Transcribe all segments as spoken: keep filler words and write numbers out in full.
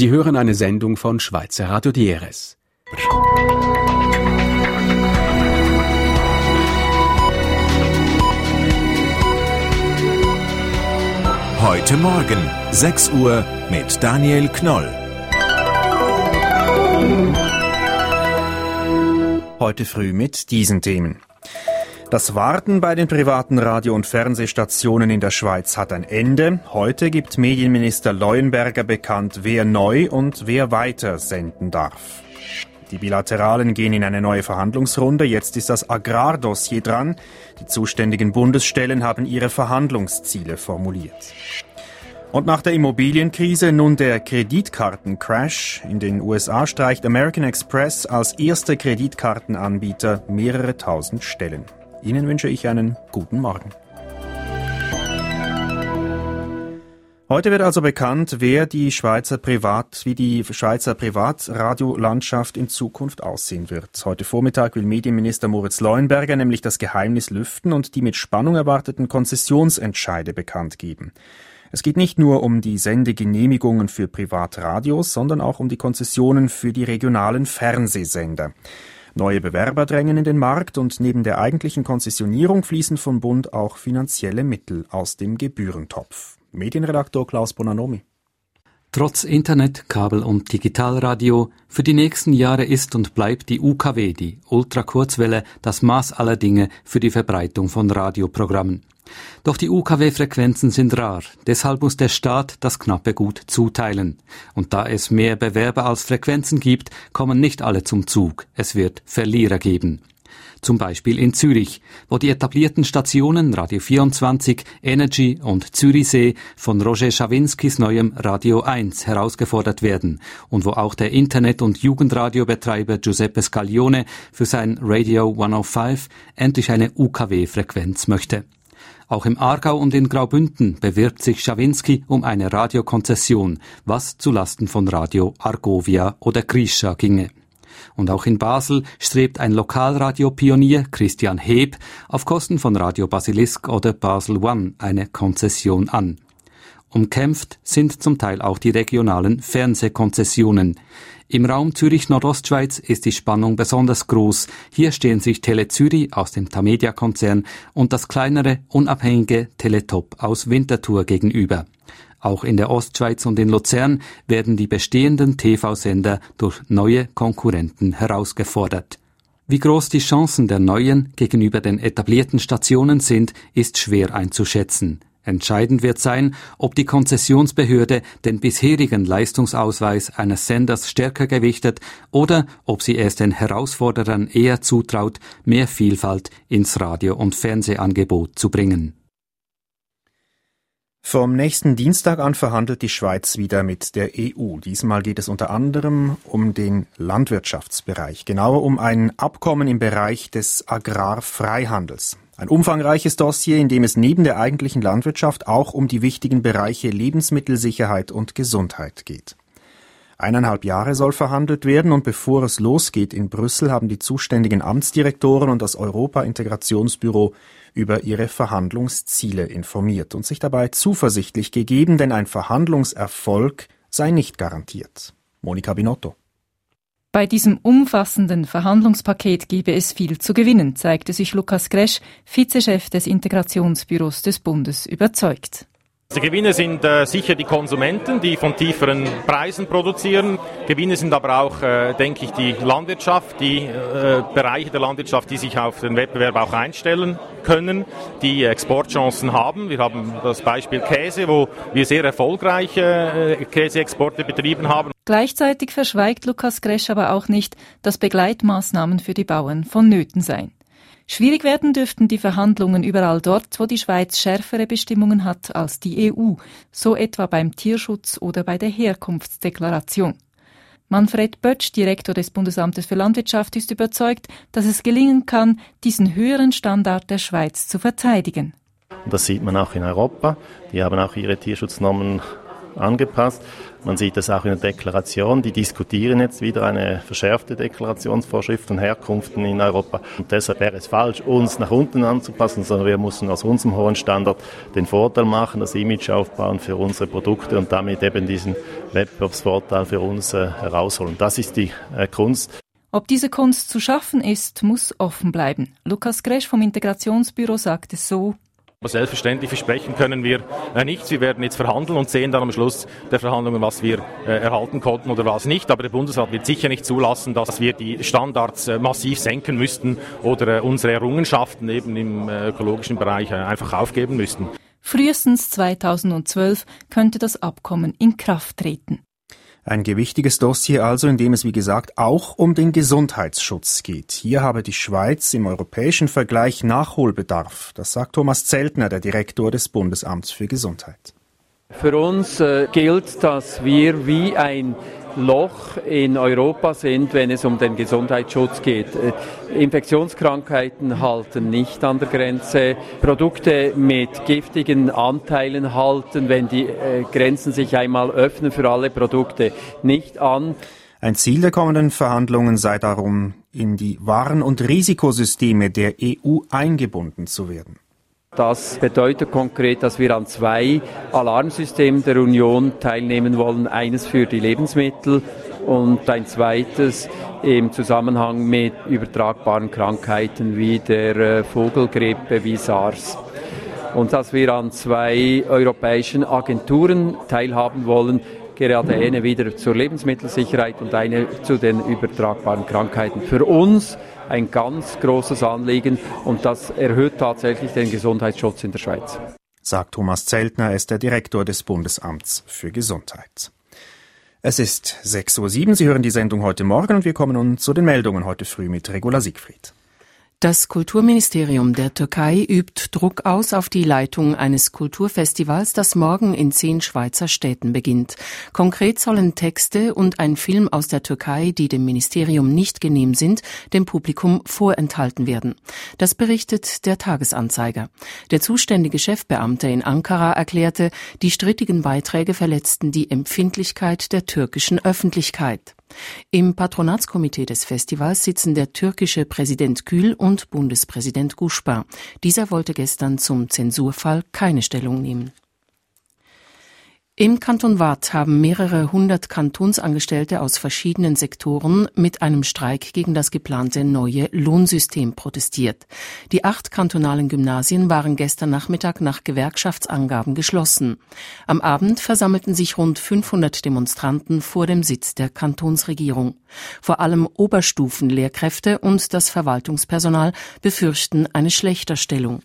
Sie hören eine Sendung von Schweizer Radio D R S. Heute Morgen, sechs Uhr mit Daniel Knoll. Heute früh mit diesen Themen. Das Warten bei den privaten Radio- und Fernsehstationen in der Schweiz hat ein Ende. Heute gibt Medienminister Leuenberger bekannt, wer neu und wer weiter senden darf. Die Bilateralen gehen in eine neue Verhandlungsrunde. Jetzt ist das Agrardossier dran. Die zuständigen Bundesstellen haben ihre Verhandlungsziele formuliert. Und nach der Immobilienkrise nun der Kreditkartencrash. In den U S A streicht American Express als erster Kreditkartenanbieter mehrere tausend Stellen. Ihnen wünsche ich einen guten Morgen. Heute wird also bekannt, wer die Schweizer Privat, wie die Schweizer Privatradiolandschaft in Zukunft aussehen wird. Heute Vormittag will Medienminister Moritz Leuenberger nämlich das Geheimnis lüften und die mit Spannung erwarteten Konzessionsentscheide bekannt geben. Es geht nicht nur um die Sendegenehmigungen für Privatradios, sondern auch um die Konzessionen für die regionalen Fernsehsender. Neue Bewerber drängen in den Markt und neben der eigentlichen Konzessionierung fließen vom Bund auch finanzielle Mittel aus dem Gebührentopf. Medienredaktor Klaus Bonanomi. Trotz Internet, Kabel und Digitalradio, für die nächsten Jahre ist und bleibt die U K W, die Ultrakurzwelle, das Maß aller Dinge für die Verbreitung von Radioprogrammen. Doch die U K W-Frequenzen sind rar, deshalb muss der Staat das knappe Gut zuteilen. Und da es mehr Bewerber als Frequenzen gibt, kommen nicht alle zum Zug. Es wird Verlierer geben. Zum Beispiel in Zürich, wo die etablierten Stationen Radio vierundzwanzig, Energy und Zürichsee von Roger Schawinskis neuem Radio eins herausgefordert werden und wo auch der Internet- und Jugendradiobetreiber Giuseppe Scaglione für sein Radio hundertfünf endlich eine U K W-Frequenz möchte. Auch im Aargau und in Graubünden bewirbt sich Schawinski um eine Radiokonzession, was zulasten von Radio Argovia oder Grischa ginge. Und auch in Basel strebt ein Lokalradiopionier, Christian Heb, auf Kosten von Radio Basilisk oder Basel One eine Konzession an. Umkämpft sind zum Teil auch die regionalen Fernsehkonzessionen. Im Raum Zürich-Nordostschweiz ist die Spannung besonders groß. Hier stehen sich Tele Zürich aus dem Tamedia-Konzern und das kleinere, unabhängige Teletop aus Winterthur gegenüber. Auch in der Ostschweiz und in Luzern werden die bestehenden T V-Sender durch neue Konkurrenten herausgefordert. Wie groß die Chancen der neuen gegenüber den etablierten Stationen sind, ist schwer einzuschätzen. Entscheidend wird sein, ob die Konzessionsbehörde den bisherigen Leistungsausweis eines Senders stärker gewichtet oder ob sie es den Herausforderern eher zutraut, mehr Vielfalt ins Radio- und Fernsehangebot zu bringen. Vom nächsten Dienstag an verhandelt die Schweiz wieder mit der E U. Diesmal geht es unter anderem um den Landwirtschaftsbereich, genauer um ein Abkommen im Bereich des Agrarfreihandels. Ein umfangreiches Dossier, in dem es neben der eigentlichen Landwirtschaft auch um die wichtigen Bereiche Lebensmittelsicherheit und Gesundheit geht. Eineinhalb Jahre soll verhandelt werden und bevor es losgeht in Brüssel, haben die zuständigen Amtsdirektoren und das Europa-Integrationsbüro über ihre Verhandlungsziele informiert und sich dabei zuversichtlich gegeben, denn ein Verhandlungserfolg sei nicht garantiert. Monika Binotto. Bei diesem umfassenden Verhandlungspaket gebe es viel zu gewinnen, zeigte sich Lukas Gresch, Vizechef des Integrationsbüros des Bundes, überzeugt. Die Gewinner sind äh, sicher die Konsumenten, die von tieferen Preisen produzieren. Gewinner sind aber auch, äh, denke ich, die Landwirtschaft, die äh, Bereiche der Landwirtschaft, die sich auf den Wettbewerb auch einstellen können, die Exportchancen haben. Wir haben das Beispiel Käse, wo wir sehr erfolgreiche äh, Käseexporte betrieben haben. Gleichzeitig verschweigt Lukas Gresch aber auch nicht, dass Begleitmaßnahmen für die Bauern vonnöten seien. Schwierig werden dürften die Verhandlungen überall dort, wo die Schweiz schärfere Bestimmungen hat als die E U, so etwa beim Tierschutz oder bei der Herkunftsdeklaration. Manfred Bötsch, Direktor des Bundesamtes für Landwirtschaft, ist überzeugt, dass es gelingen kann, diesen höheren Standard der Schweiz zu verteidigen. Das sieht man auch in Europa. Die haben auch ihre Tierschutznormen angepasst. Man sieht das auch in der Deklaration. Die diskutieren jetzt wieder eine verschärfte Deklarationsvorschrift von Herkunften in Europa. Und deshalb wäre es falsch, uns nach unten anzupassen, sondern wir müssen aus unserem hohen Standard den Vorteil machen, das Image aufbauen für unsere Produkte und damit eben diesen Wettbewerbsvorteil für uns äh, herausholen. Das ist die äh, Kunst. Ob diese Kunst zu schaffen ist, muss offen bleiben. Lukas Gresch vom Integrationsbüro sagt es so: Selbstverständlich versprechen können wir äh, nichts. Wir werden jetzt verhandeln und sehen dann am Schluss der Verhandlungen, was wir äh, erhalten konnten oder was nicht. Aber der Bundesrat wird sicher nicht zulassen, dass wir die Standards äh, massiv senken müssten oder äh, unsere Errungenschaften eben im äh, ökologischen Bereich äh, einfach aufgeben müssten. Frühestens zweitausendzwölf könnte das Abkommen in Kraft treten. Ein gewichtiges Dossier also, in dem es wie gesagt auch um den Gesundheitsschutz geht. Hier habe die Schweiz im europäischen Vergleich Nachholbedarf. Das sagt Thomas Zeltner, der Direktor des Bundesamts für Gesundheit. Für uns äh, gilt, dass wir wie ein Loch in Europa sind, wenn es um den Gesundheitsschutz geht. Infektionskrankheiten halten nicht an der Grenze. Produkte mit giftigen Anteilen halten, wenn die äh, Grenzen sich einmal öffnen, für alle Produkte nicht an. Ein Ziel der kommenden Verhandlungen sei darum, in die Waren- und Risikosysteme der E U eingebunden zu werden. Das bedeutet konkret, dass wir an zwei Alarmsystemen der Union teilnehmen wollen. Eines für die Lebensmittel und ein zweites im Zusammenhang mit übertragbaren Krankheiten wie der Vogelgrippe, wie SARS. Und dass wir an zwei europäischen Agenturen teilhaben wollen, gerade eine wieder zur Lebensmittelsicherheit und eine zu den übertragbaren Krankheiten. Für uns ein ganz großes Anliegen und das erhöht tatsächlich den Gesundheitsschutz in der Schweiz. Sagt Thomas Zeltner, er ist der Direktor des Bundesamts für Gesundheit. Es ist sechs Uhr sieben, Sie hören die Sendung heute Morgen und wir kommen nun zu den Meldungen heute früh mit Regula Siegfried. Das Kulturministerium der Türkei übt Druck aus auf die Leitung eines Kulturfestivals, das morgen in zehn Schweizer Städten beginnt. Konkret sollen Texte und ein Film aus der Türkei, die dem Ministerium nicht genehm sind, dem Publikum vorenthalten werden. Das berichtet der Tagesanzeiger. Der zuständige Chefbeamte in Ankara erklärte, die strittigen Beiträge verletzten die Empfindlichkeit der türkischen Öffentlichkeit. Im Patronatskomitee des Festivals sitzen der türkische Präsident Gül und Bundespräsident Guschba. Dieser wollte gestern zum Zensurfall keine Stellung nehmen. Im Kanton Waadt haben mehrere hundert Kantonsangestellte aus verschiedenen Sektoren mit einem Streik gegen das geplante neue Lohnsystem protestiert. Die acht kantonalen Gymnasien waren gestern Nachmittag nach Gewerkschaftsangaben geschlossen. Am Abend versammelten sich rund fünfhundert Demonstranten vor dem Sitz der Kantonsregierung. Vor allem Oberstufenlehrkräfte und das Verwaltungspersonal befürchten eine Schlechterstellung.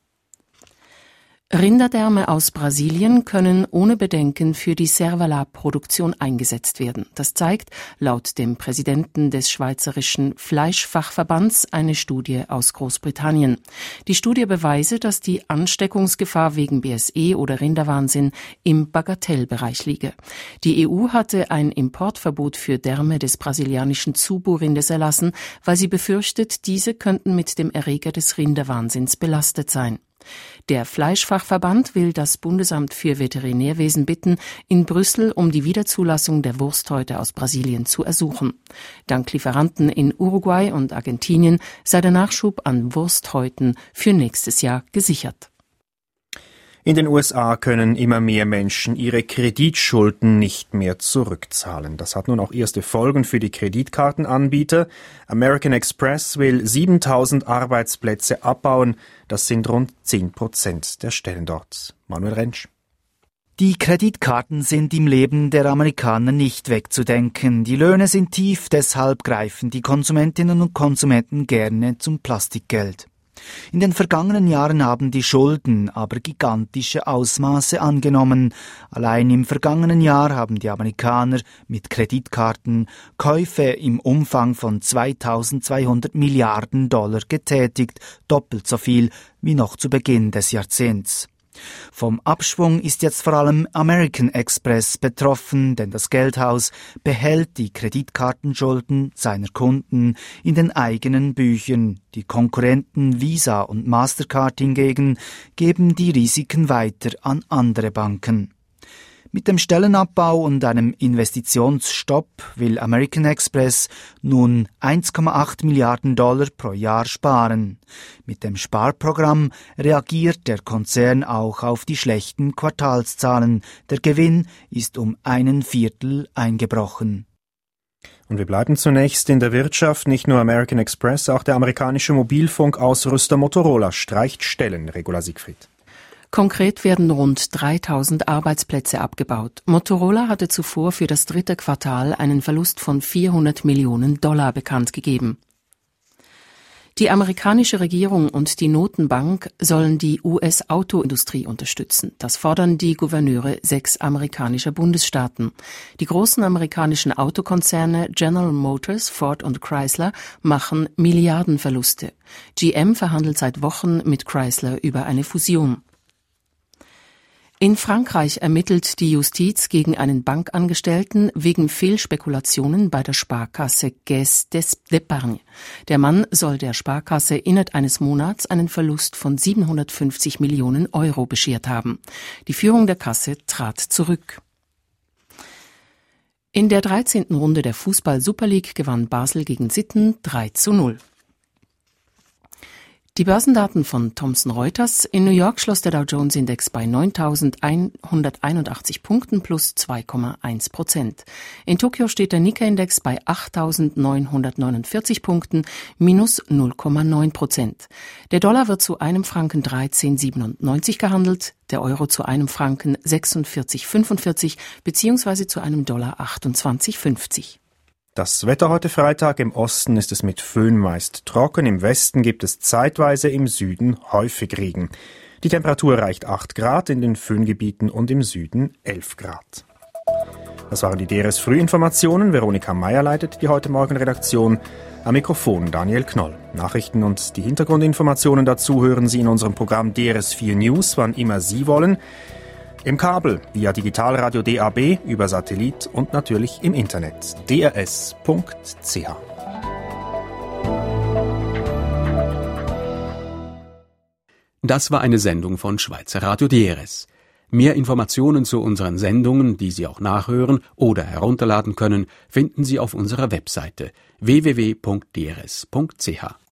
Rinderdärme aus Brasilien können ohne Bedenken für die Servalat-Produktion eingesetzt werden. Das zeigt laut dem Präsidenten des Schweizerischen Fleischfachverbands eine Studie aus Großbritannien. Die Studie beweise, dass die Ansteckungsgefahr wegen B S E oder Rinderwahnsinn im Bagatellbereich liege. Die E U hatte ein Importverbot für Därme des brasilianischen Zubu-Rindes erlassen, weil sie befürchtet, diese könnten mit dem Erreger des Rinderwahnsinns belastet sein. Der Fleischfachverband will das Bundesamt für Veterinärwesen bitten, in Brüssel um die Wiederzulassung der Wursthäute aus Brasilien zu ersuchen. Dank Lieferanten in Uruguay und Argentinien sei der Nachschub an Wursthäuten für nächstes Jahr gesichert. In den U S A können immer mehr Menschen ihre Kreditschulden nicht mehr zurückzahlen. Das hat nun auch erste Folgen für die Kreditkartenanbieter. American Express will siebentausend Arbeitsplätze abbauen. Das sind rund zehn Prozent der Stellen dort. Manuel Rentsch. Die Kreditkarten sind im Leben der Amerikaner nicht wegzudenken. Die Löhne sind tief, deshalb greifen die Konsumentinnen und Konsumenten gerne zum Plastikgeld. In den vergangenen Jahren haben die Schulden aber gigantische Ausmaße angenommen. Allein im vergangenen Jahr haben die Amerikaner mit Kreditkarten Käufe im Umfang von zweitausendzweihundert Milliarden Dollar getätigt, doppelt so viel wie noch zu Beginn des Jahrzehnts. Vom Abschwung ist jetzt vor allem American Express betroffen, denn das Geldhaus behält die Kreditkartenschulden seiner Kunden in den eigenen Büchern. Die Konkurrenten Visa und Mastercard hingegen geben die Risiken weiter an andere Banken. Mit dem Stellenabbau und einem Investitionsstopp will American Express nun eins Komma acht Milliarden Dollar pro Jahr sparen. Mit dem Sparprogramm reagiert der Konzern auch auf die schlechten Quartalszahlen. Der Gewinn ist um einen Viertel eingebrochen. Und wir bleiben zunächst in der Wirtschaft. Nicht nur American Express, auch der amerikanische Mobilfunkausrüster Motorola streicht Stellen, Regula Siegfried. Konkret werden rund dreitausend Arbeitsplätze abgebaut. Motorola hatte zuvor für das dritte Quartal einen Verlust von vierhundert Millionen Dollar bekannt gegeben. Die amerikanische Regierung und die Notenbank sollen die U S-Autoindustrie unterstützen. Das fordern die Gouverneure sechs amerikanischer Bundesstaaten. Die großen amerikanischen Autokonzerne General Motors, Ford und Chrysler machen Milliardenverluste. G M verhandelt seit Wochen mit Chrysler über eine Fusion. In Frankreich ermittelt die Justiz gegen einen Bankangestellten wegen Fehlspekulationen bei der Sparkasse Caisse d'Épargne. Der Mann soll der Sparkasse innerhalb eines Monats einen Verlust von siebenhundertfünfzig Millionen Euro beschert haben. Die Führung der Kasse trat zurück. In der dreizehnten Runde der Fußball-Super League gewann Basel gegen Sitten drei zu null. Die Börsendaten von Thomson Reuters. In New York schloss der Dow Jones Index bei neuntausendeinhunderteinundachtzig Punkten plus zwei Komma eins Prozent. In Tokio steht der Nikkei-Index bei achttausendneunhundertneunundvierzig Punkten minus null Komma neun Prozent. Der Dollar wird zu einem Franken dreizehn Komma siebenundneunzig gehandelt, der Euro zu einem Franken sechsundvierzig Komma fünfundvierzig bzw. zu einem Dollar achtundzwanzig Komma fünfzig. Das Wetter heute Freitag: im Osten ist es mit Föhn meist trocken, im Westen gibt es zeitweise, im Süden häufig Regen. Die Temperatur erreicht acht Grad, in den Föhngebieten und im Süden elf Grad. Das waren die D R S Frühinformationen. Veronika Meyer leitet die heute Morgen Redaktion. Am Mikrofon Daniel Knoll. Nachrichten und die Hintergrundinformationen dazu hören Sie in unserem Programm D R S vier News, wann immer Sie wollen. Im Kabel, via Digitalradio D A B, über Satellit und natürlich im Internet. d r s punkt c h. Das war eine Sendung von Schweizer Radio D R S. Mehr Informationen zu unseren Sendungen, die Sie auch nachhören oder herunterladen können, finden Sie auf unserer Webseite w w w punkt d r s punkt c h.